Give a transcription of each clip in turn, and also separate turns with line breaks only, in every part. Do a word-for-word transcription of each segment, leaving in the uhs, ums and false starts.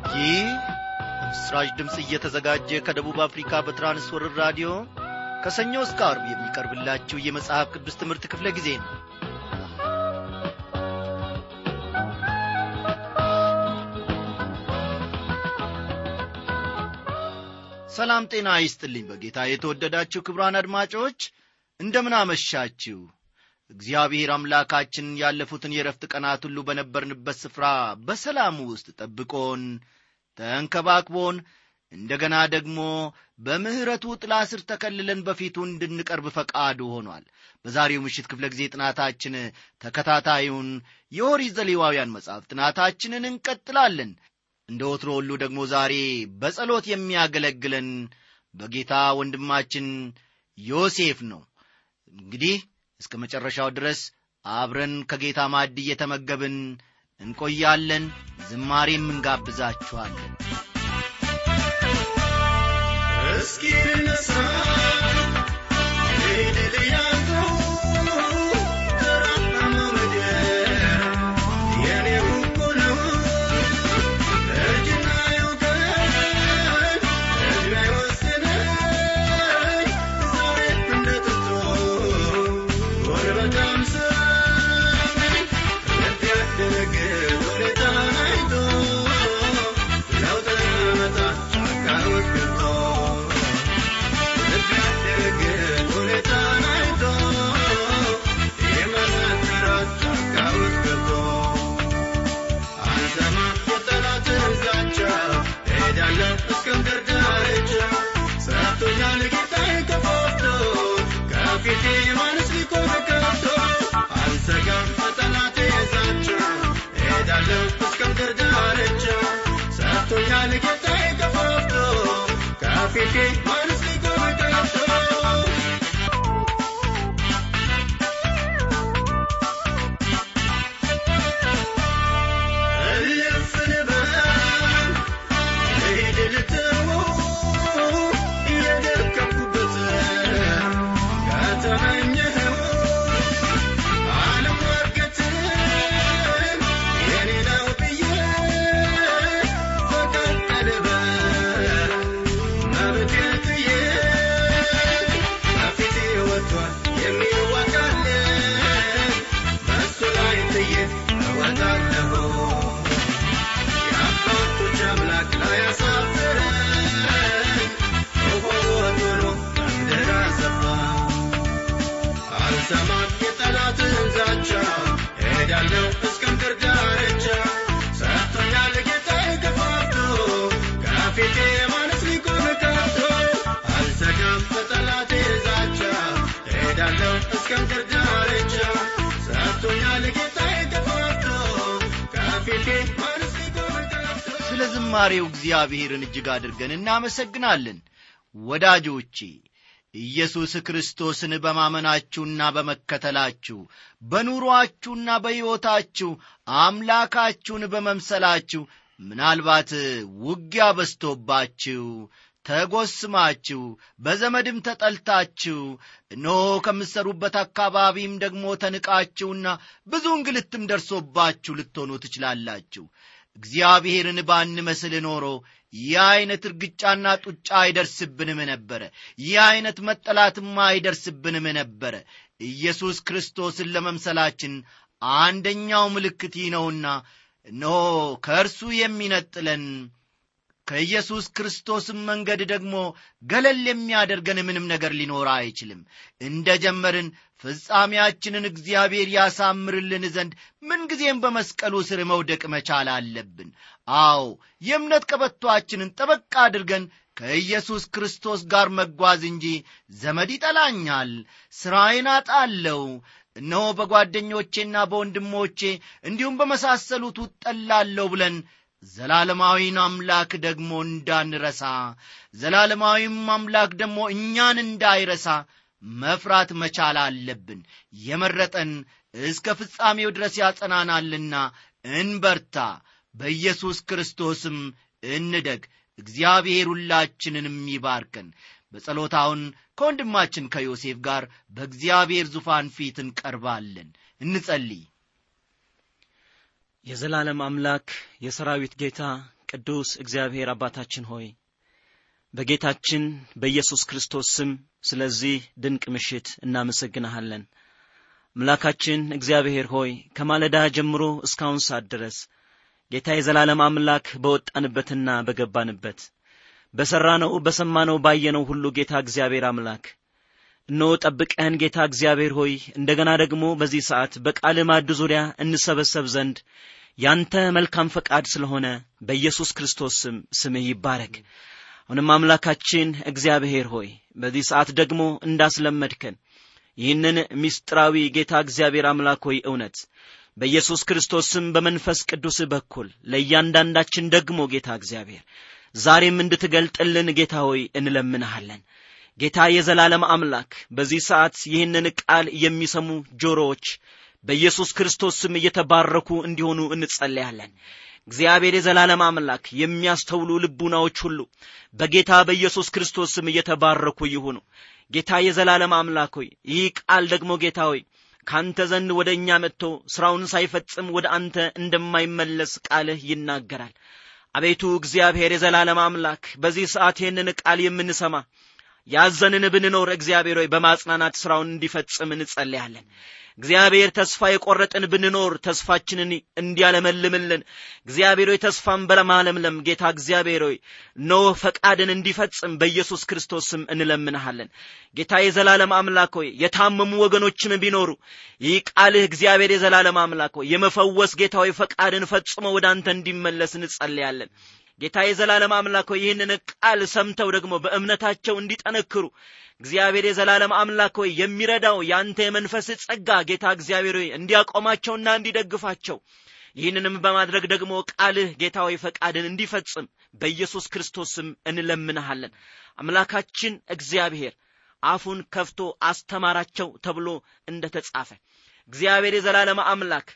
ይህ በምስራች ድምጽ እየተዘጋጀ ከደቡብ አፍሪካ በትራንስወርልድ ራዲዮ ከሰኞ እስከ ዓርብ የሚቀርብላችሁ የመጽሐፍ ቅዱስ ትምህርት ክፍለ ጊዜ ነው። ሰላም ጤና ይስጥልኝ። በጌታ የተወደዳችሁ ክቡራን አድማጮች እንደምን አመሻችሁ። እግዚአብሔር አምላካችን ያለፉትን የረፍት ቀናት ሁሉ በነበርንበት ስፍራ በሰላም ውስጥ ጠብቆን ተንከባክቦን እንደገና ደግሞ በምህረቱ ጥላ ስር ተከልለን በፊቱ እንድንቀርብ ፈቃዱ ሆኗል። በዛሬው ምሽት ክፍለ ጊዜ ጥናታችን ተከታታዩን የኦሪት ዘሌዋውያን መጽሐፍ ጥናታችንን እንቀጥላለን። እንደ ወትሮ ሁሉ ደግሞ ዛሬ በጸሎት የሚያገለግለን በጌታ ወንድማችን ዮሴፍ ነው። እንግዲህ እስከ መጨረሻው ድረስ አብረን ከጌታ ማዕድ እየተመገብን እንቆያለን። ዝማሬም እንጋብዛችኋለን። እስኪ ነሳ ሄደልያቱ ተራራማ ምድር የኔ ሁሉ እጅና ይውቀን እጅና ይወስነኝ ዛሬ እንደጥቶ ወርበታም ሰኝ ለፍ ያደረግን ሁኔታን አይቶ ለውጥ መጣ ጫካሮች ገብቶ ለፍ ያደረግን ሁኔታን አይቶ የመሰከራት ጫካሮች ገብቶ አንሰማም የጠላትን ዛቻ ሄዳለሁ እስከ ምድር ዳርቻ ሰጥቶኛል ጌታዬ ከፎቶ ከፊቴ ማንስ ሊቆም ከቶ አልሰጋም የጠላቴ ዛቻ ሄዳለሁ እስከ ምድር ዳርቻ ሰጥቶኛል ጌታዬ ከፎቶ ከፊቴ ማንስ ሊቆም ከቶ ሰማት የጠላትን ዛቻ ሄዳለሁ እስከ ምድር ዳርቻ ሰጥቶኛል ጌታዬ ከፎቶ ከፊቴ ማንስ ሊቆም ከቶ አልሰጋም የጠላቴ ዛቻ ሄዳለሁ እስከ ምድር ዳርቻ ሰጥቶኛል ጌታዬ ከፎቶ ከፊቴ ማንስ ሊቆም ከቶ። ስለ ዝማሬው እግዚአብሔርን እጅግ አድርገን እናመሰግናለን። ወዳጆቼ ኢየሱስ ክርስቶስን በማመናችሁና በመከተላችሁ በኑሮአችሁና በሕይወታችሁ አምላካችሁን በመምሰላችሁ ምናልባት ውጊያ በዝቶባችሁ ተጎስማችሁ በዘመድም ተጠልታችሁ እነሆ ከምትሰሩበት አካባቢም ደግሞ ተንቃችሁና ብዙ እንግልትም ደርሶባችሁ ልትሆኑ ትችላላችሁ። እግዚአብሔርን ባንመስል ኖሮ ይህ ዓይነት እርግጫና ጡጫ አይደርስብንም ነበረ። ይህ ዓይነት መጠላትም አይደርስብንም ነበረ። ኢየሱስ ክርስቶስን ለመምሰላችን አንደኛው ምልክት ነውና እነሆ ከእርሱ የሚነጥለን ከኢየሱስ ክርስቶስም መንገድ ደግሞ ገለል የሚያደርገን ምንም ነገር ሊኖር አይችልም። እንደ ጀመርን ፍጻሜያችንን እግዚአብሔር ያሳምርልን ዘንድ ምንጊዜም በመስቀሉ ስር መውደቅ መቻል አለብን። አዎ የእምነት ቀበቶአችንን ጠበቅ አድርገን ከኢየሱስ ክርስቶስ ጋር መጓዝ እንጂ ዘመድ ይጠላኛል፣ ሥራዬን አጣለሁ፣ እነሆ በጓደኞቼና በወንድሞቼ እንዲሁም በመሳሰሉት እጠላለሁ ብለን ዘላለማዊን አምላክ ደግሞ እንዳንረሳ ዘላለማዊም አምላክ ደግሞ እኛን እንዳይረሳ መፍራት መቻል አለብን። የመረጠን እስከ ፍጻሜው ድረስ ያጸናናልና እንበርታ፣ በኢየሱስ ክርስቶስም እንደግ። እግዚአብሔር ሁላችንንም ይባርከን። በጸሎታውን ከወንድማችን ከዮሴፍ ጋር በእግዚአብሔር ዙፋን ፊት እንቀርባለን። እንጸልይ።
የዘላለም አምላክ የሰራዊት ጌታ ቅዱስ እግዚአብሔር አባታችን ሆይ በጌታችን በኢየሱስ ክርስቶስ ስም ስለዚህ ድንቅ ምሽት እናመሰግናለን። አምላካችን እግዚአብሔር ሆይ ከማለዳ ጀምሮ እስካሁን ሰዓት ድረስ ጌታ የዘላለም አምላክ በወጣንበትና በገባንበት በሰራነው በሰማነው ባየነው ሁሉ ጌታ እግዚአብሔር አምላክ እነሆ ጠብቀን ጌታ እግዚአብሔር ሆይ እንደገና ደግሞ በዚህ ሰዓት በቃል ማዕድ ዙሪያ እንሰበሰብ ዘንድ ያንተ መልካም ፈቃድ ስለሆነ በኢየሱስ ክርስቶስ ስም ስምህ ይባረክ። አሁንም አምላካችን እግዚአብሔር ሆይ በዚህ ሰዓት ደግሞ እንዳስለመድከን ይህንን ምስጢራዊ ጌታ እግዚአብሔር አምላክ ሆይ እውነት በኢየሱስ ክርስቶስ ስም በመንፈስ ቅዱስ በኩል ለእያንዳንዳችን ደግሞ ጌታ እግዚአብሔር ዛሬም እንድትገልጥልን ጌታ ሆይ እንለምንሃለን። ጌታ የዘላለም አምላክ በዚህ ሰዓት ይህንን ቃል የሚሰሙ ጆሮዎች በኢየሱስ ክርስቶስ ስም እየተባረኩ እንዲሆኑ እንጸልያለን። እግዚአብሔር የዘላለም አምላክ የሚያስተውሉ ልቡናዎች ሁሉ በጌታ በኢየሱስ ክርስቶስ ስም እየተባረኩ ይሁኑ። ጌታ የዘላለም አምላክ ሆይ ይህ ቃል ደግሞ ጌታ ሆይ ካንተ ዘንድ ወደኛ መጥቶ ስራውን ሳይፈጽም ወደ አንተ እንደማይመለስ ቃልህ ይናገራል። አቤቱ እግዚአብሔር የዘላለም አምላክ በዚህ ሰዓት ይህንን ቃል የምንሰማ ያዘንን ብንኖር እግዚአብሔር ሆይ በማጽናናት ስራውን እንዲፈጽም እንጸልያለን። እግዚአብሔር ተስፋ የቆረጥን ብንኖር ተስፋችንን እንዲያለመልምልን እግዚአብሔር ሆይ ተስፋን በለማለምለም ጌታ እግዚአብሔር ሆይ ነው ፈቃድን እንዲፈጽም በኢየሱስ ክርስቶስ ስም እንለምንሃለን። ጌታ የዘላለም አምላክ ሆይ የታመሙ ወገኖችም ቢኖሩ ይህ ቃልህ እግዚአብሔር የዘላለም አምላክ ሆይ የመፈወስ ጌታ ሆይ ፈቃድን ፈጽሞ ወደ አንተ እንዲመለስ እንጸልያለን። ጌታ የዘላለም አምላክ ሆይ ይህንን ቃል ሰምተው ደግሞ በእምነታቸው እንዲጠነክሩ እግዚአብሔር የዘላለም አምላክ ሆይ የሚረዳው ያንተ የመንፈስ ጸጋ ጌታ እግዚአብሔር ሆይ እንዲያቆማቸውና እንዲደግፋቸው ይህንንም በማድረግ ደግሞ ቃልህ ጌታ ሆይ ፈቃድን እንዲፈጽም በኢየሱስ ክርስቶስ ስም እንለምንሃለን። አምላካችን እግዚአብሔር አፉን ከፍቶ አስተማራቸው ተብሎ እንደተጻፈ እግዚአብሔር የዘላለም አምላክ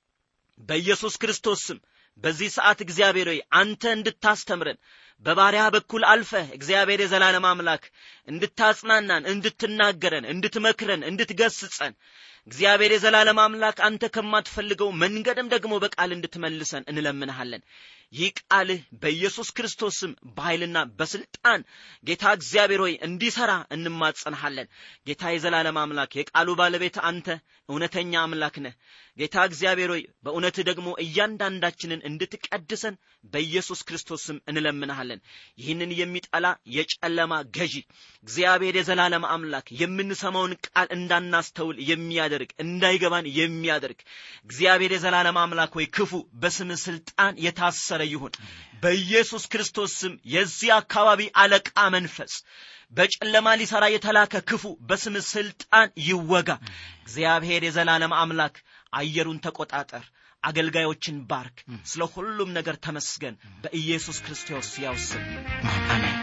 በኢየሱስ ክርስቶስ ስም በዚህ ሰዓት እግዚአብሔር ሆይ አንተ እንድታስተምረን በባሪያ በኩል አልፈህ እግዚአብሔር የዘላለም አምላክ እንድታጽናናን እንድትናገረን እንድትመክረን እንድትገስጸን እግዚአብሔር የዘላለም አምላክ አንተ ከማትፈልገው መንገድም ደግሞ በቃል እንድትመልሰን እንለምንሃለን። ይህ ቃልህ በኢየሱስ ክርስቶስ ስም በኃይልና በስልጣን ጌታ እግዚአብሔር ሆይ እንዲሰራ እንማጸንሃለን። ጌታ የዘላለም አምላክ የቃሉ ባለቤት አንተ እውነተኛ አምላክ ነህ። ጌታ እግዚአብሔር ሆይ በእውነት ደግሞ እያንዳንዳችንን እንድትቀድሰን በኢየሱስ ክርስቶስ ስም እንለምንሃለን። ይህንን የሚጠላ የጨለማ ገዢ እግዚአብሔር የዘላለም አምላክ የምንሰማውን ቃል እንዳናስተውል የሚያደርግ እንዳይገባን የሚያደርግ እግዚአብሔር የዘላለም አምላክ ሆይ ክፉ በስም ስልጣን የታሰረ ይሁን በኢየሱስ ክርስቶስ ስም። የዚህ አካባቢ አለቃ መንፈስ በጨለማ ሊሰራ የተላከ ክፉ በስም ስልጣን ይወጋ። እግዚአብሔር የዘላለም አምላክ አየሩን ተቆጣጠር፣ አገልጋዮችን ባርክ። ስለ ሁሉም ነገር ተመስገን በኢየሱስ ክርስቶስ ያው ስም አሜን።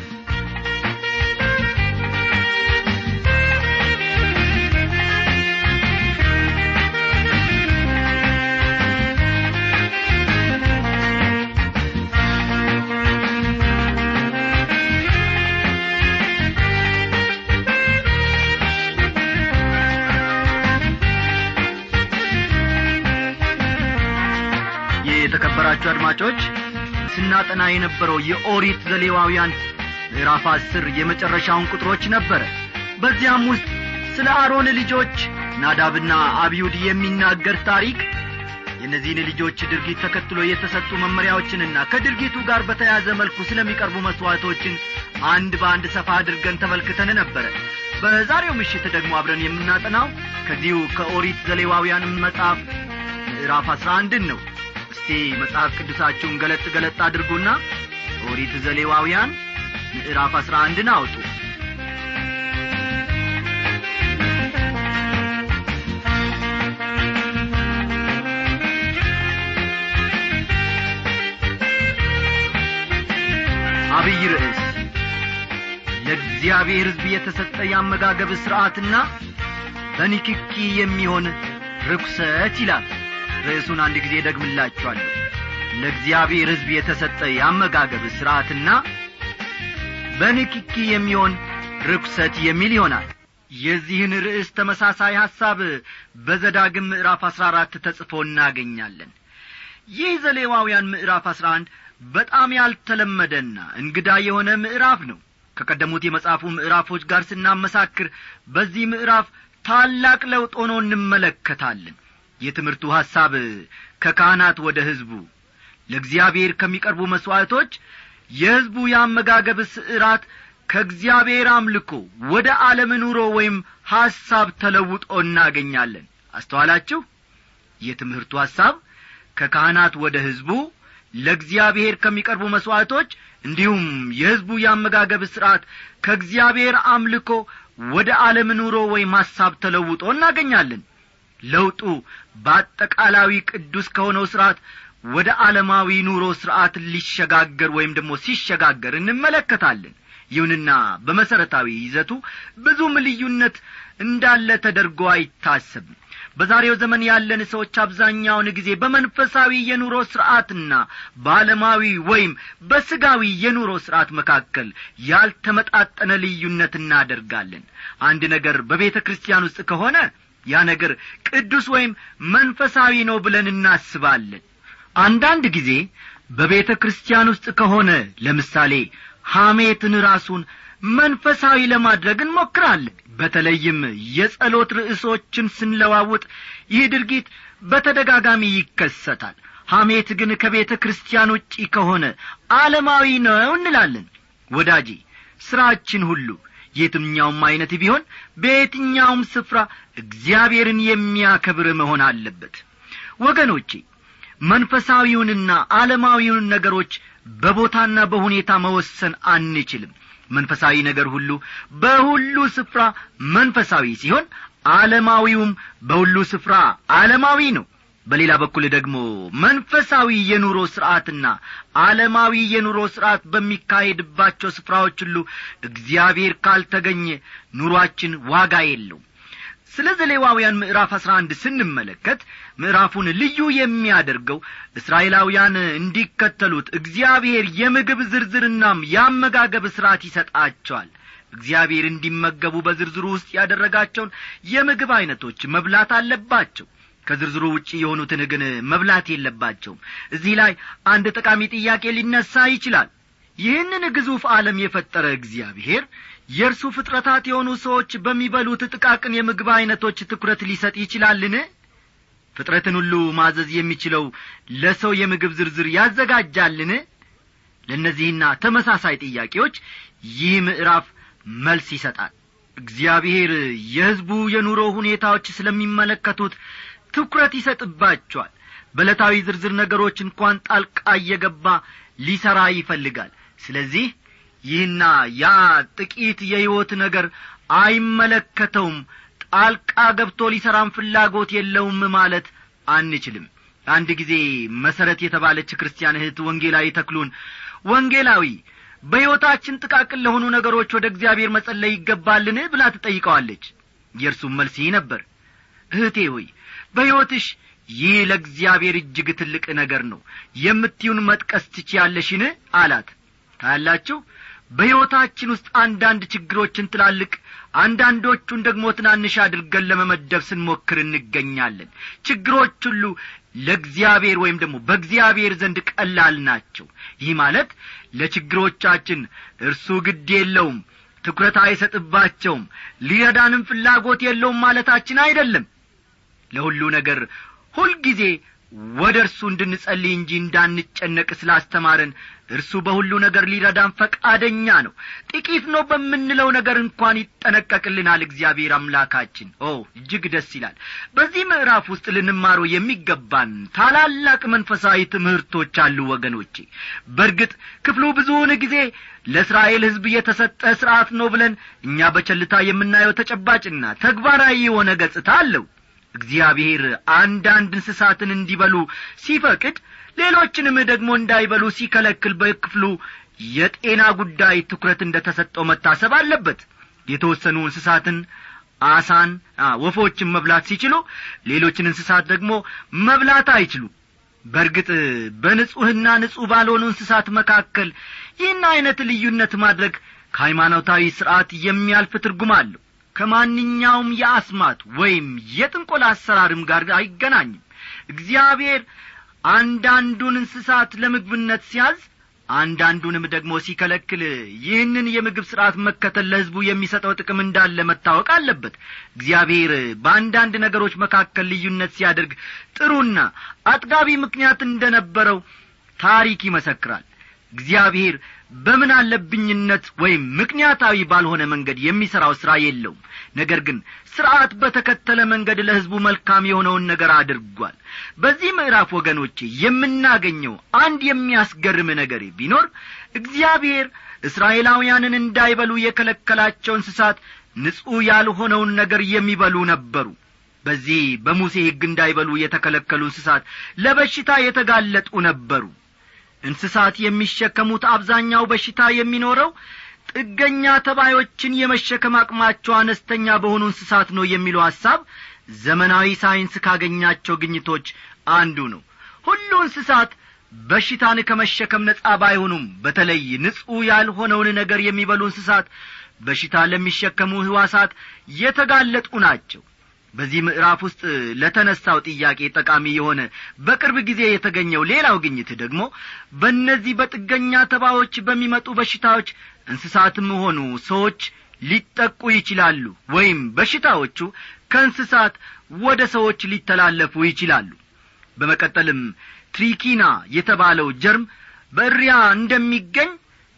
የተከበራችሁ አድማጮች ስናጠና የነበረው የኦሪት ዘሌዋውያን ምዕራፍ አስር የመጨረሻውን ቁጥሮች ነበር። በዚያም ውስጥ ስለ አሮን ልጆች ናዳብና አብዩድ የሚናገር ታሪክ የነዚህን ልጆች ድርጊት ተከትሎ የተሰጡ መመሪያዎችንና ከድርጊቱ ጋር በተያያዘ መልኩ ስለሚቀርቡ መስዋዕቶችን አንድ በአንድ ሰፋ አድርገን ተመልክተን ነበር። በዛሬው ምሽት ደግሞ አብረን የምናጠናው ከዚሁ ከኦሪት ዘሌዋውያን መጽሐፍ ምዕራፍ አስራ አንድ ነው። እስቲ መጽሐፍ ቅዱሳችሁን ገለጥ ገለጥ አድርጉና ኦሪት ዘሌዋውያን ምዕራፍ አስራ አንድ አውጡ። አብይ ርዕስ ለእግዚአብሔር ሕዝብ የተሰጠ ያመጋገብ ሥርዓትና በንክኪ የሚሆን ርኩሰት ይላል። ርዕሱን አንድ ጊዜ ደግምላችኋለሁ። ለእግዚአብሔር ሕዝብ የተሰጠ ያመጋገብ ሥርዓትና በንክኪ የሚሆን ርኩሰት የሚል ይሆናል። የዚህን ርዕስ ተመሳሳይ ሐሳብ በዘዳግም ምዕራፍ አስራ አራት ተጽፎ እናገኛለን። ይህ ዘሌዋውያን ምዕራፍ አስራ አንድ በጣም ያልተለመደና እንግዳ የሆነ ምዕራፍ ነው። ከቀደሙት የመጽሐፉ ምዕራፎች ጋር ስናመሳክር በዚህ ምዕራፍ ታላቅ ለውጥ ሆኖ እንመለከታለን። የትምህርቱ ሐሳብ ከካህናት ወደ ሕዝቡ ለእግዚአብሔር ከሚቀርቡ መስዋዕቶች የሕዝቡ ያመጋገብ ሥርዓት ከእግዚአብሔር አምልኮ ወደ ዓለም ኑሮ ወይም ሐሳብ ተለውጦ እናገኛለን። አስተዋላችሁ? የትምህርቱ ሐሳብ ከካህናት ወደ ሕዝቡ ለእግዚአብሔር ከሚቀርቡ መስዋዕቶች እንዲሁም የሕዝቡ ያመጋገብ ሥርዓት ከእግዚአብሔር አምልኮ ወደ ዓለም ኑሮ ወይም ሐሳብ ተለውጦ እናገኛለን። ለውጡ በአጠቃላዊ ቅዱስ ከሆነው ሥርዓት ወደ ዓለማዊ ኑሮ ሥርዓት ሊሸጋገር ወይም ደግሞ ሲሸጋገር እንመለከታለን። ይሁንና በመሰረታዊ ይዘቱ ብዙም ልዩነት እንዳለ ተደርጎ አይታሰብም። በዛሬው ዘመን ያለን ሰዎች አብዛኛውን ጊዜ በመንፈሳዊ የኑሮ ሥርዓትና በዓለማዊ ወይም በስጋዊ የኑሮ ሥርዓት መካከል ያልተመጣጠነ ልዩነት እናደርጋለን። አንድ ነገር በቤተ ክርስቲያን ውስጥ ከሆነ ያ ነገር ቅዱስ ወይም መንፈሳዊ ነው ብለን እናስባለን። አንዳንድ ጊዜ በቤተ ክርስቲያን ውስጥ ከሆነ ለምሳሌ ሐሜትን ራሱን መንፈሳዊ ለማድረግ እንሞክራለን። በተለይም የጸሎት ርዕሶችን ስንለዋውጥ ይህ ድርጊት በተደጋጋሚ ይከሰታል። ሐሜት ግን ከቤተ ክርስቲያን ውጪ ከሆነ ዓለማዊ ነው እንላለን። ወዳጄ፣ ሥራችን ሁሉ የትኛውም አይነት ቢሆን በየትኛውም ስፍራ እግዚአብሔርን የሚያከብር መሆን አለበት። ወገኖቼ፣ መንፈሳዊውንና ዓለማዊውን ነገሮች በቦታና በሁኔታ መወሰን አንችልም። መንፈሳዊ ነገር ሁሉ በሁሉ ስፍራ መንፈሳዊ ሲሆን ዓለማዊውም በሁሉ ስፍራ ዓለማዊ ነው። በሌላ በኩል ደግሞ መንፈሳዊ የኑሮ ሥርዓትና ዓለማዊ የኑሮ ሥርዓት በሚካሄድባቸው ስፍራዎች ሁሉ እግዚአብሔር ካልተገኘ ኑሯችን ዋጋ የለውም። ስለ ዘሌዋውያን ምዕራፍ አስራ አንድ ስንመለከት ምዕራፉን ልዩ የሚያደርገው እስራኤላውያን እንዲከተሉት እግዚአብሔር የምግብ ዝርዝርናም ያመጋገብ ሥርዓት ይሰጣቸዋል። እግዚአብሔር እንዲመገቡ በዝርዝሩ ውስጥ ያደረጋቸውን የምግብ አይነቶች መብላት አለባቸው። ከዝርዝሩ ውጪ የሆኑትን ግን መብላት የለባቸውም። እዚህ ላይ አንድ ጠቃሚ ጥያቄ ሊነሳ ይችላል። ይህንን ግዙፍ ዓለም የፈጠረ እግዚአብሔር የእርሱ ፍጥረታት የሆኑ ሰዎች በሚበሉት ጥቃቅን የምግብ አይነቶች ትኩረት ሊሰጥ ይችላልን? ፍጥረትን ሁሉ ማዘዝ የሚችለው ለሰው የምግብ ዝርዝር ያዘጋጃልን? ለእነዚህና ተመሳሳይ ጥያቄዎች ይህ ምዕራፍ መልስ ይሰጣል። እግዚአብሔር የሕዝቡ የኑሮ ሁኔታዎች ስለሚመለከቱት ትኩረት ይሰጥባቸዋል። በዕለታዊ ዝርዝር ነገሮች እንኳን ጣልቃ እየገባ ሊሰራ ይፈልጋል። ስለዚህ ይህና ያ ጥቂት የሕይወት ነገር አይመለከተውም፣ ጣልቃ ገብቶ ሊሰራም ፍላጎት የለውም ማለት አንችልም። አንድ ጊዜ መሰረት የተባለች ክርስቲያን እህት ወንጌላዊ ተክሉን ወንጌላዊ በሕይወታችን ጥቃቅን ለሆኑ ነገሮች ወደ እግዚአብሔር መጸለይ ይገባልን ብላ ትጠይቀዋለች። የእርሱም መልስ ይህ ነበር: እህቴ ሆይ በሕይወትሽ ይህ ለእግዚአብሔር እጅግ ትልቅ ነገር ነው፣ የምትዩን መጥቀስ ትችያለሽን አላት። ታያላችሁ፣ በሕይወታችን ውስጥ አንዳንድ ችግሮችን ትላልቅ አንዳንዶቹን ደግሞ ትናንሽ አድርገን ለመመደብ ስንሞክር እንገኛለን። ችግሮች ሁሉ ለእግዚአብሔር ወይም ደግሞ በእግዚአብሔር ዘንድ ቀላል ናቸው። ይህ ማለት ለችግሮቻችን እርሱ ግድ የለውም፣ ትኩረት አይሰጥባቸውም፣ ሊረዳንም ፍላጎት የለውም ማለታችን አይደለም። ለሁሉ ነገር ሁል ጊዜ ወደ እርሱ እንድንጸልይ እንጂ እንዳንጨነቅ ስላስተማረን እርሱ በሁሉ ነገር ሊረዳን ፈቃደኛ ነው። ጥቂት ነው በምንለው ነገር እንኳን ይጠነቀቅልናል እግዚአብሔር አምላካችን። ኦ እጅግ ደስ ይላል። በዚህ ምዕራፍ ውስጥ ልንማረው የሚገባን ታላላቅ መንፈሳዊ ትምህርቶች አሉ ወገኖቼ። በእርግጥ ክፍሉ ብዙውን ጊዜ ለእስራኤል ሕዝብ የተሰጠ ሥርዓት ነው ብለን እኛ በቸልታ የምናየው ተጨባጭና ተግባራዊ የሆነ ገጽታ አለው። እግዚአብሔር አንዳንድ እንስሳትን እንዲበሉ ሲፈቅድ ሌሎችንም ደግሞ እንዳይበሉ ሲከለክል በክፍሉ የጤና ጉዳይ ትኩረት እንደተሰጠው መታሰብ አለበት። የተወሰኑ እንስሳትን አሳን፣ ወፎችን መብላት ሲችሉ ሌሎችን እንስሳት ደግሞ መብላት አይችሉ። በእርግጥ በንጹህና ንጹህ ባልሆኑ እንስሳት መካከል ይህን አይነት ልዩነት ማድረግ ከሃይማኖታዊ ሥርዓት የሚያልፍ ትርጉም አለው። ከማንኛውም የአስማት ወይም የጥንቆላ አሰራርም ጋር አይገናኝም። እግዚአብሔር አንዳንዱን እንስሳት ለምግብነት ሲያዝ አንዳንዱንም ደግሞ ሲከለክል ይህንን የምግብ ሥርዓት መከተል ለሕዝቡ የሚሰጠው ጥቅም እንዳለ መታወቅ አለበት። እግዚአብሔር በአንዳንድ ነገሮች መካከል ልዩነት ሲያደርግ ጥሩና አጥጋቢ ምክንያት እንደነበረው ታሪክ ይመሰክራል። እግዚአብሔር በምን አለብኝነት ወይም ምክንያታዊ ባልሆነ መንገድ የሚሠራው ሥራ የለውም። ነገር ግን ሥርዓት በተከተለ መንገድ ለሕዝቡ መልካም የሆነውን ነገር አድርጓል። በዚህ ምዕራፍ ወገኖቼ የምናገኘው አንድ የሚያስገርም ነገር ቢኖር እግዚአብሔር እስራኤላውያንን እንዳይበሉ የከለከላቸው እንስሳት ንጹሕ ያልሆነውን ነገር የሚበሉ ነበሩ። በዚህ በሙሴ ሕግ እንዳይበሉ የተከለከሉ እንስሳት ለበሽታ የተጋለጡ ነበሩ። እንስሳት የሚሸከሙት አብዛኛው በሽታ የሚኖረው ጥገኛ ተባዮችን የመሸከም አቅማቸው አነስተኛ በሆኑ እንስሳት ነው የሚለው ሐሳብ ዘመናዊ ሳይንስ ካገኛቸው ግኝቶች አንዱ ነው። ሁሉ እንስሳት በሽታን ከመሸከም ነጻ ባይሆኑም በተለይ ንጹሕ ያልሆነውን ነገር የሚበሉ እንስሳት በሽታ ለሚሸከሙ ሕዋሳት የተጋለጡ ናቸው። በዚህ ምዕራፍ ውስጥ ለተነሳው ጥያቄ ጠቃሚ የሆነ በቅርብ ጊዜ የተገኘው ሌላው ግኝት ደግሞ በእነዚህ በጥገኛ ተባዮች በሚመጡ በሽታዎች እንስሳትም ሆኑ ሰዎች ሊጠቁ ይችላሉ ወይም በሽታዎቹ ከእንስሳት ወደ ሰዎች ሊተላለፉ ይችላሉ። በመቀጠልም ትሪኪና የተባለው ጀርም በእሪያ እንደሚገኝ፣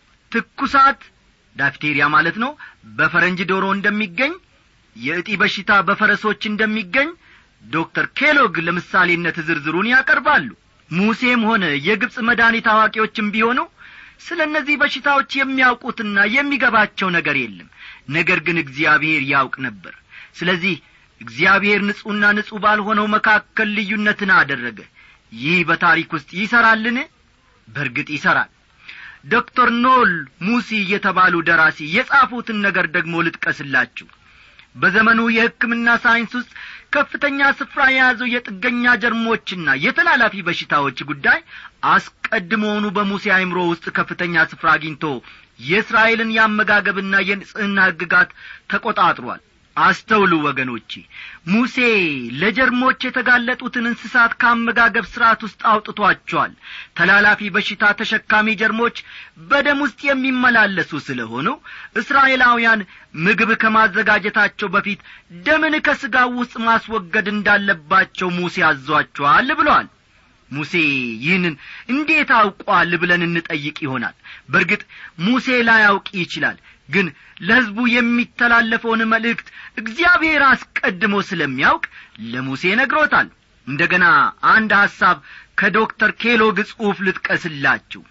ትኩሳት ዳፍቴሪያ ማለት ነው በፈረንጅ ዶሮ እንደሚገኝ፣ የእጢ በሽታ በፈረሶች እንደሚገኝ ዶክተር ኬሎግ ለምሳሌነት ዝርዝሩን ያቀርባሉ። ሙሴም ሆነ የግብጽ መድኃኒት አዋቂዎችም ቢሆኑ ስለነዚህ በሽታዎች የሚያውቁትና የሚገባቸው ነገር የለም። ነገር ግን እግዚአብሔር ያውቅ ነበር። ስለዚህ እግዚአብሔር ንጹሕና ንጹሕ ባልሆነው መካከል ልዩነትን አደረገ። ይህ በታሪክ ውስጥ ይሰራልን? በእርግጥ ይሰራል። ዶክተር ኖል ሙሲ የተባሉ ደራሲ የጻፉትን ነገር ደግሞ ልጥቀስላችሁ። በዘመኑ የሕክምና ሳይንስ ውስጥ ከፍተኛ ስፍራ የያዘው የጥገኛ ጀርሞችና የተላላፊ በሽታዎች ጉዳይ አስቀድሞውኑ በሙሴ አእምሮ ውስጥ ከፍተኛ ስፍራ አግኝቶ የእስራኤልን ያመጋገብና የንጽህና ሕግጋት ተቆጣጥሯል። አስተውሉ ወገኖቼ፣ ሙሴ ለጀርሞች የተጋለጡትን እንስሳት ከአመጋገብ ሥርዓት ውስጥ አውጥቷቸዋል። ተላላፊ በሽታ ተሸካሚ ጀርሞች በደም ውስጥ የሚመላለሱ ስለሆኑ እስራኤላውያን ምግብ ከማዘጋጀታቸው በፊት ደምን ከሥጋው ውስጥ ማስወገድ እንዳለባቸው ሙሴ አዟቸዋል ብሏል። ሙሴ ይህንን እንዴት አውቋል ብለን እንጠይቅ ይሆናል። በእርግጥ ሙሴ ላያውቅ ይችላል። ግን ለሕዝቡ የሚተላለፈውን መልእክት እግዚአብሔር አስቀድሞ ስለሚያውቅ ለሙሴ ነግሮታል። እንደገና አንድ ሐሳብ ከዶክተር ኬሎግ ጽሑፍ ልጥቀስላችሁ።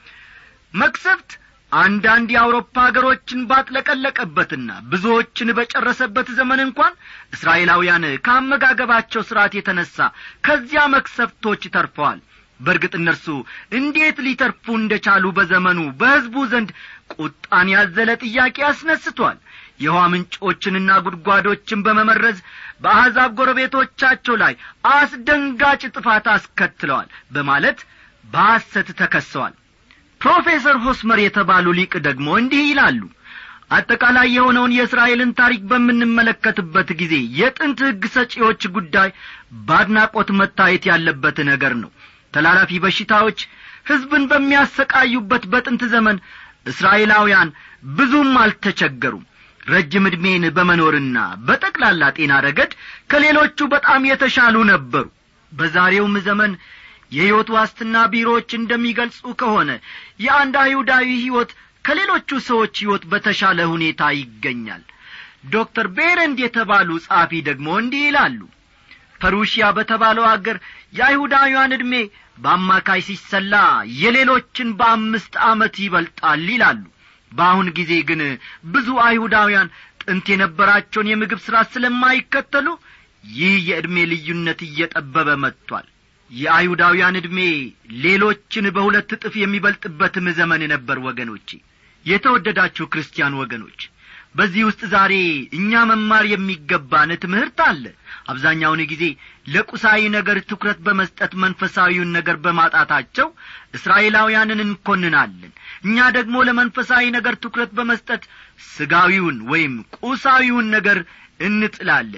መቅሰፍት አንዳንድ የአውሮፓ ሀገሮችን ባጥለቀለቀበትና ብዙዎችን በጨረሰበት ዘመን እንኳን እስራኤላውያን ከአመጋገባቸው ሥርዓት የተነሳ ከዚያ መቅሰፍቶች ተርፈዋል። በእርግጥ እነርሱ እንዴት ሊተርፉ እንደቻሉ በዘመኑ በሕዝቡ ዘንድ ቁጣን ያዘለ ጥያቄ አስነስቷል። የውሃ ምንጮችንና ጉድጓዶችን በመመረዝ በአሕዛብ ጎረቤቶቻቸው ላይ አስደንጋጭ ጥፋት አስከትለዋል በማለት በሐሰት ተከሰዋል። ፕሮፌሰር ሆስመር የተባሉ ሊቅ ደግሞ እንዲህ ይላሉ። አጠቃላይ የሆነውን የእስራኤልን ታሪክ በምንመለከትበት ጊዜ የጥንት ሕግ ሰጪዎች ጉዳይ በአድናቆት መታየት ያለበት ነገር ነው። ተላላፊ በሽታዎች ሕዝብን በሚያሰቃዩበት በጥንት ዘመን እስራኤላውያን ብዙም አልተቸገሩም። ረጅም ዕድሜን በመኖርና በጠቅላላ ጤና ረገድ ከሌሎቹ በጣም የተሻሉ ነበሩ። በዛሬውም ዘመን የሕይወት ዋስትና ቢሮዎች እንደሚገልጹ ከሆነ የአንድ አይሁዳዊ ሕይወት ከሌሎቹ ሰዎች ሕይወት በተሻለ ሁኔታ ይገኛል። ዶክተር ቤረንድ የተባሉ ጻፊ ደግሞ እንዲህ ይላሉ። ፐሩሺያ በተባለው አገር የአይሁዳውያን ዕድሜ በአማካይ ሲሰላ የሌሎችን በአምስት ዓመት ይበልጣል ይላሉ። በአሁን ጊዜ ግን ብዙ አይሁዳውያን ጥንት የነበራቸውን የምግብ ሥርዓት ስለማይከተሉ ይህ የዕድሜ ልዩነት እየጠበበ መጥቷል። የአይሁዳውያን ዕድሜ ሌሎችን በሁለት እጥፍ የሚበልጥበትም ዘመን ነበር። ወገኖቼ፣ የተወደዳችሁ ክርስቲያን ወገኖች፣ በዚህ ውስጥ ዛሬ እኛ መማር የሚገባን ትምህርት አለ። አብዛኛውን ጊዜ ለቁሳዊ ነገር ትኩረት በመስጠት መንፈሳዊውን ነገር በማጣታቸው እስራኤላውያንን እንኮንናለን። እኛ ደግሞ ለመንፈሳዊ ነገር ትኩረት በመስጠት ስጋዊውን ወይም ቁሳዊውን ነገር እንጥላለን።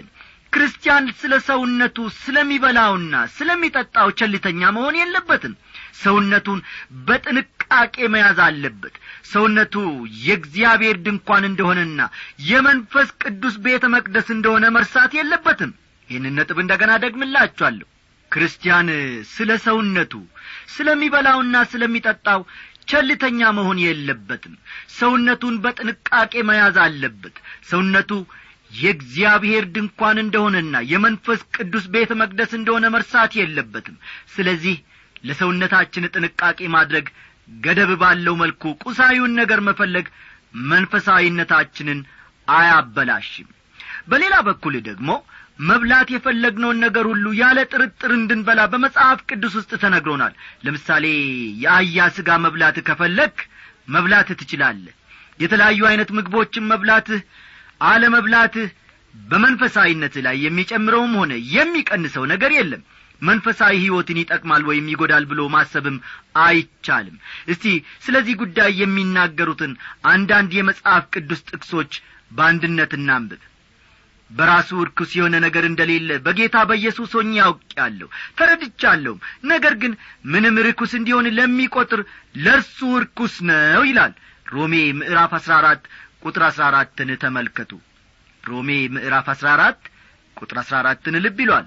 ክርስቲያን ስለ ሰውነቱ ስለሚበላውና ስለሚጠጣው ቸልተኛ መሆን የለበትም። ሰውነቱን በጥንቃቄ መያዝ አለበት። ሰውነቱ የእግዚአብሔር ድንኳን እንደሆነና የመንፈስ ቅዱስ ቤተ መቅደስ እንደሆነ መርሳት የለበትም። ይህንን ነጥብ እንደገና ደግምላችኋለሁ። ክርስቲያን ስለ ሰውነቱ ስለሚበላውና ስለሚጠጣው ቸልተኛ መሆን የለበትም። ሰውነቱን በጥንቃቄ መያዝ አለበት። ሰውነቱ የእግዚአብሔር ድንኳን እንደሆነና የመንፈስ ቅዱስ ቤተ መቅደስ እንደሆነ መርሳት የለበትም። ስለዚህ ለሰውነታችን ጥንቃቄ ማድረግ፣ ገደብ ባለው መልኩ ቁሳዩን ነገር መፈለግ መንፈሳዊነታችንን አያበላሽም። በሌላ በኩል ደግሞ መብላት የፈለግነውን ነገር ሁሉ ያለ ጥርጥር እንድንበላ በመጽሐፍ ቅዱስ ውስጥ ተነግሮናል። ለምሳሌ የአህያ ሥጋ መብላት ከፈለክ መብላት ትችላለህ። የተለያዩ አይነት ምግቦችን መብላት አለ መብላት በመንፈሳዊነት ላይ የሚጨምረውም ሆነ የሚቀንሰው ነገር የለም። መንፈሳዊ ሕይወትን ይጠቅማል ወይም ይጎዳል ብሎ ማሰብም አይቻልም። እስቲ ስለዚህ ጉዳይ የሚናገሩትን አንዳንድ የመጽሐፍ ቅዱስ ጥቅሶች በአንድነት እናንብብ። በራሱ ርኩስ የሆነ ነገር እንደሌለ በጌታ በኢየሱስ ሆኜ አውቄአለሁ ተረድቻለሁ። ነገር ግን ምንም ርኩስ እንዲሆን ለሚቆጥር ለእርሱ ርኩስ ነው ይላል። ሮሜ ምዕራፍ አስራ አራት ቁጥር አስራ አራትን ተመልከቱ። ሮሜ ምዕራፍ አስራ አራት ቁጥር አስራ አራትን ልብ ይሏል።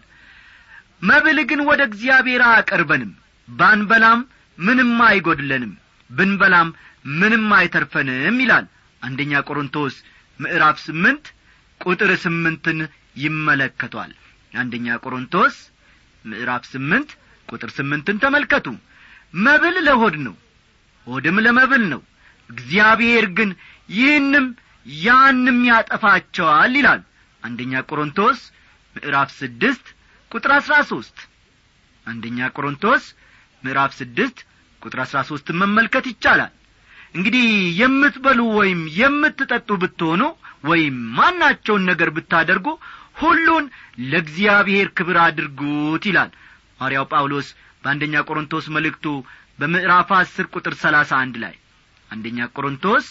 መብል ግን ወደ እግዚአብሔር አቀርበንም ባንበላም ምንም አይጎድለንም፣ ብንበላም ምንም አይተርፈንም ይላል። አንደኛ ቆሮንቶስ ምዕራፍ ስምንት ቁጥር ስምንትን ይመለከቷል። አንደኛ ቆሮንቶስ ምዕራፍ ስምንት ቁጥር ስምንትን ተመልከቱ። መብል ለሆድ ነው፣ ሆድም ለመብል ነው፣ እግዚአብሔር ግን ይህንም ያንም ያጠፋቸዋል ይላል። አንደኛ ቆሮንቶስ ምዕራፍ ስድስት ቁጥር አስራ ሦስት አንደኛ ቆሮንቶስ ምዕራፍ ስድስት ቁጥር አስራ ሦስት መመልከት ይቻላል። እንግዲህ የምትበሉ ወይም የምትጠጡ ብትሆኑ ወይም ማናቸውን ነገር ብታደርጉ ሁሉን ለእግዚአብሔር ክብር አድርጉት ይላል ሐዋርያው ጳውሎስ በአንደኛ ቆሮንቶስ መልእክቱ በምዕራፍ አስር ቁጥር ሰላሳ አንድ ላይ። አንደኛ ቆሮንቶስ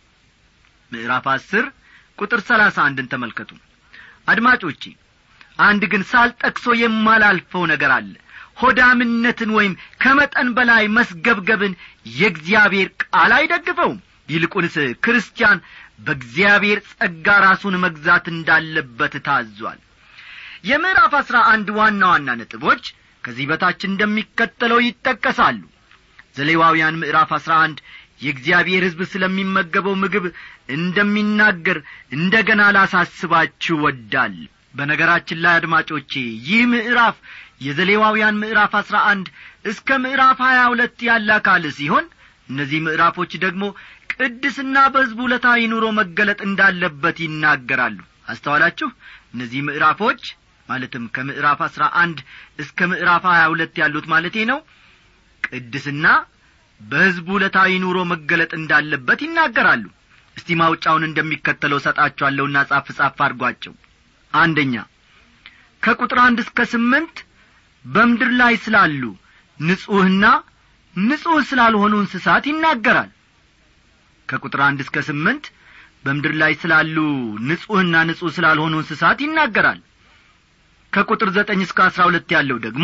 ምዕራፍ አስር ቁጥር ሰላሳ አንድን ተመልከቱ። አድማጮቼ አንድ ግን ሳልጠቅሶ የማላልፈው ነገር አለ። ሆዳምነትን ወይም ከመጠን በላይ መስገብገብን የእግዚአብሔር ቃል አይደግፈውም። ይልቁንስ ክርስቲያን በእግዚአብሔር ጸጋ ራሱን መግዛት እንዳለበት ታዟል። የምዕራፍ አስራ አንድ ዋና ዋና ነጥቦች ከዚህ በታች እንደሚከተለው ይጠቀሳሉ። ዘሌዋውያን ምዕራፍ አስራ አንድ የእግዚአብሔር ሕዝብ ስለሚመገበው ምግብ እንደሚናገር እንደገና ላሳስባችሁ ወዳል። በነገራችን ላይ አድማጮቼ ይህ ምዕራፍ የዘሌዋውያን ምዕራፍ አስራ አንድ እስከ ምዕራፍ ሀያ ሁለት ያለ አካል ሲሆን እነዚህ ምዕራፎች ደግሞ ቅድስና በሕዝቡ ለታይ ኑሮ መገለጥ እንዳለበት ይናገራሉ። አስተዋላችሁ? እነዚህ ምዕራፎች ማለትም ከምዕራፍ አስራ አንድ እስከ ምዕራፍ ሀያ ሁለት ያሉት ማለቴ ነው ቅድስና በሕዝቡ ለታይ ኑሮ መገለጥ እንዳለበት ይናገራሉ። እስቲ ማውጫውን እንደሚከተለው ሰጣቸዋለሁና ጻፍ ጻፍ አድርጓቸው። አንደኛ ከቁጥር አንድ እስከ ስምንት በምድር ላይ ስላሉ ንጹህና ንጹህ ስላልሆኑ እንስሳት ይናገራል። ከቁጥር አንድ እስከ ስምንት በምድር ላይ ስላሉ ንጹህና ንጹህ ስላልሆኑ እንስሳት ይናገራል። ከቁጥር ዘጠኝ እስከ አስራ ሁለት ያለው ደግሞ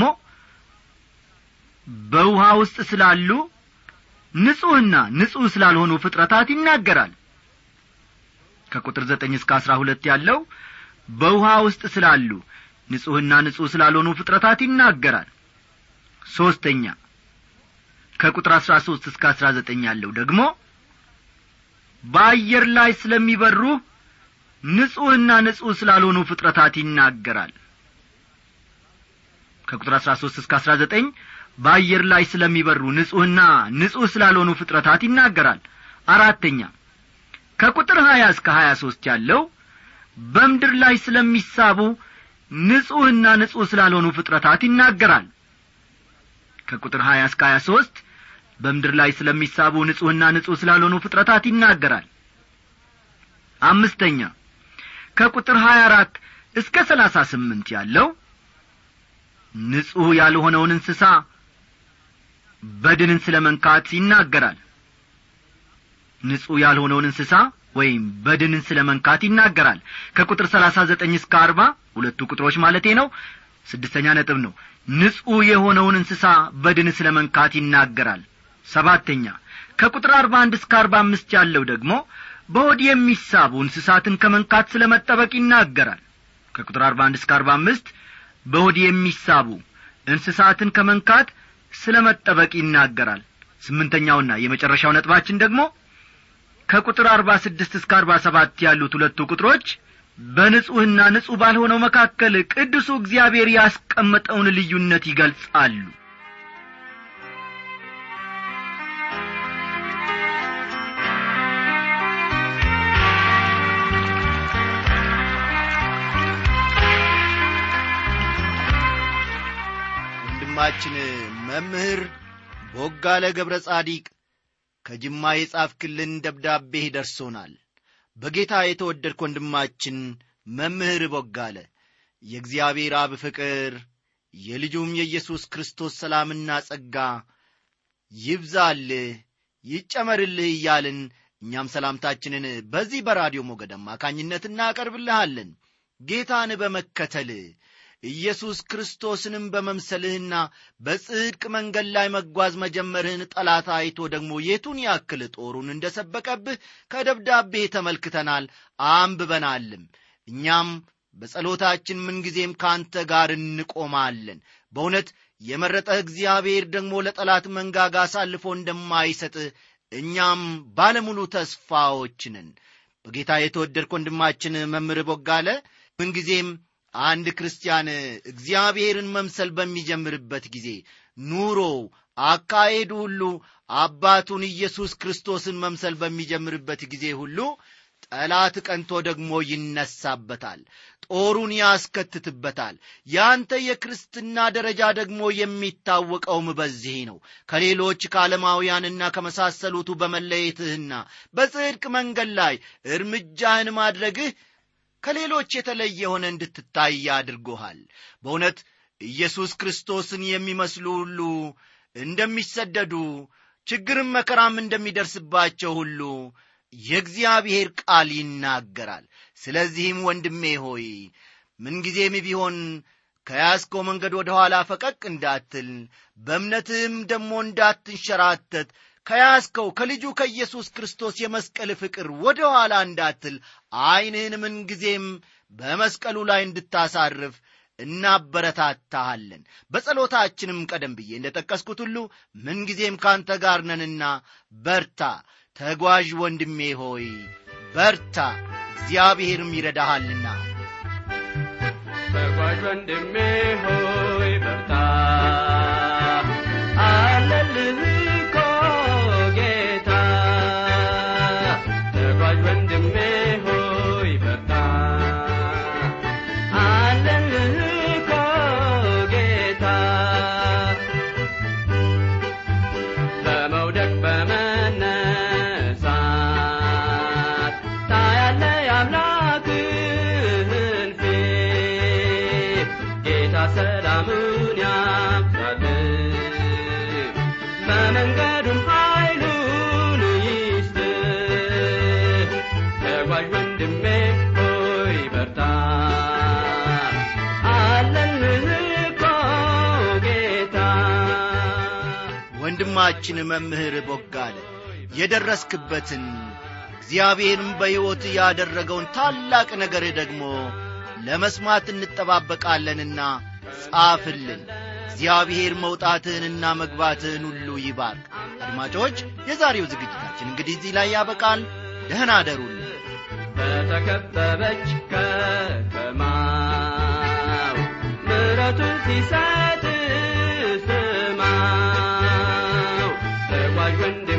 በውሃ ውስጥ ስላሉ ንጹህና ንጹህ ስላልሆኑ ፍጥረታት ይናገራል። ከቁጥር ዘጠኝ እስከ አስራ ሁለት ያለው በውሃ ውስጥ ስላሉ ንጹህና ንጹህ ስላልሆኑ ፍጥረታት ይናገራል። ሶስተኛ ከቁጥር አስራ ሦስት እስከ አስራ ዘጠኝ ያለው ደግሞ በአየር ላይ ስለሚበሩ ንጹህና ንጹህ ስላልሆኑ ፍጥረታት ይናገራል። ከቁጥር አስራ ሦስት እስከ አስራ ዘጠኝ በአየር ላይ ስለሚበሩ ንጹህና ንጹህ ስላልሆኑ ፍጥረታት ይናገራል። አራተኛ ከቁጥር ሀያ እስከ ሀያ ሦስት ያለው በምድር ላይ ስለሚሳቡ ንጹህና ንጹህ ስላልሆኑ ፍጥረታት ይናገራል። ከቁጥር ሀያ እስከ ሀያ ሦስት በምድር ላይ ስለሚሳቡ ንጹህና ንጹህ ስላልሆኑ ፍጥረታት ይናገራል። አምስተኛ ከቁጥር ሀያ አራት እስከ ሰላሳ ስምንት ያለው ንጹህ ያልሆነውን እንስሳ በድንን ስለመንካት ይናገራል። ንጹሕ ያልሆነውን እንስሳ ወይም በድንን ስለመንካት ይናገራል። ከቁጥር ሰላሳ ዘጠኝ እስከ አርባ ሁለቱ ቁጥሮች ማለቴ ነው ስድስተኛ ነጥብ ነው። ንጹሕ የሆነውን እንስሳ በድን ስለመንካት ይናገራል። ሰባተኛ ከቁጥር አርባ አንድ እስከ አርባ አምስት ያለው ደግሞ በሆድ የሚሳቡ እንስሳትን ከመንካት ስለመጠበቅ ይናገራል። ከቁጥር አርባ አንድ እስከ አርባ አምስት በሆድ የሚሳቡ እንስሳትን ከመንካት ስለመጠበቅ ይናገራል። ስምንተኛውና የመጨረሻው ነጥባችን ደግሞ ከቁጥር አርባ ስድስት እስከ አርባ ሰባት ያሉት ሁለቱ ቁጥሮች በንጹህና ንጹህ ባልሆነው መካከል ቅዱስ እግዚአብሔር ያስቀመጠውን ልዩነት ይገልጻሉ።
ወንድማችን መምህር ቦጋለ ገብረ ጻዲቅ ከጅማ የጻፍክልን ደብዳቤ ደርሶናል። በጌታ የተወደድክ ወንድማችን መምህር ቦጋለ የእግዚአብሔር አብ ፍቅር የልጁም የኢየሱስ ክርስቶስ ሰላምና ጸጋ ይብዛልህ ይጨመርልህ እያልን እኛም ሰላምታችንን በዚህ በራዲዮ ሞገድ አማካኝነት እናቀርብልሃለን። ጌታን በመከተል ኢየሱስ ክርስቶስንም በመምሰልህና በጽድቅ መንገድ ላይ መጓዝ መጀመርህን ጠላት አይቶ ደግሞ የቱን ያክል ጦሩን እንደሰበቀብህ ከደብዳቤ ተመልክተናል አንብበናልም። እኛም በጸሎታችን ምንጊዜም ካንተ ጋር እንቆማለን። በእውነት የመረጠህ እግዚአብሔር ደግሞ ለጠላት መንጋጋ አሳልፎ እንደማይሰጥህ እኛም ባለሙሉ ተስፋዎች ነን። በጌታ የተወደድክ ወንድማችን መምህር ቦጋለ ምንጊዜም አንድ ክርስቲያን እግዚአብሔርን መምሰል በሚጀምርበት ጊዜ ኑሮ አካሄዱ ሁሉ አባቱን ኢየሱስ ክርስቶስን መምሰል በሚጀምርበት ጊዜ ሁሉ ጠላት ቀንቶ ደግሞ ይነሳበታል፣ ጦሩን ያስከትትበታል። ያንተ የክርስትና ደረጃ ደግሞ የሚታወቀውም በዚህ ነው። ከሌሎች ከዓለማውያንና ከመሳሰሉቱ በመለየትህና በጽድቅ መንገድ ላይ እርምጃህን ማድረግህ ከሌሎች የተለየ ሆነ እንድትታይ አድርጎሃል። በእውነት ኢየሱስ ክርስቶስን የሚመስሉ ሁሉ እንደሚሰደዱ ችግርም መከራም እንደሚደርስባቸው ሁሉ የእግዚአብሔር ቃል ይናገራል። ስለዚህም ወንድሜ ሆይ ምንጊዜም ቢሆን ከያዝከው መንገድ ወደ ኋላ ፈቀቅ እንዳትል፣ በእምነትህም ደግሞ እንዳትንሸራተት፣ ከያዝከው ከልጁ ከኢየሱስ ክርስቶስ የመስቀል ፍቅር ወደ ኋላ እንዳትል ዓይንህን ምንጊዜም በመስቀሉ ላይ እንድታሳርፍ እናበረታታሃለን። በጸሎታችንም ቀደም ብዬ እንደጠቀስኩት ሁሉ ምንጊዜም ካንተ ጋር ነንና በርታ። ተጓዥ ወንድሜ ሆይ በርታ፣ እግዚአብሔርም ይረዳሃልና። ተጓዥ ወንድሜ ሆይ በርታ፣ አለልህ እኮ ጌታ። ተጓዥ ወንድሜ ሆይ በርታ፣ አለልህ እኮ ጌታ። በመውደቅ በመነሳት ታያለህ የአምላክህን ፊት። ጌታ ሰላሙን ያብዛልህ፣ በመንገዱም ኃይሉን ይስጥህ። ተጓዥ ወንድሜ ሆይ በርታ፣ አለልህ እኮ ጌታ። ወንድማችን መምህር ቦጋለ የደረስክበትን እግዚአብሔርም በሕይወት ያደረገውን ታላቅ ነገር ደግሞ ለመስማት እንጠባበቃለንና ጻፍልን። እግዚአብሔር መውጣትህንና መግባትህን ሁሉ ይባርክ። አድማጮች፣ የዛሬው ዝግጅታችን እንግዲህ እዚህ ላይ ያበቃል። ደህና አደሩልን። በተከበበች ከተማው ምሕረቱን ሲሰጥ ስማው። ተጓዥ ወንድ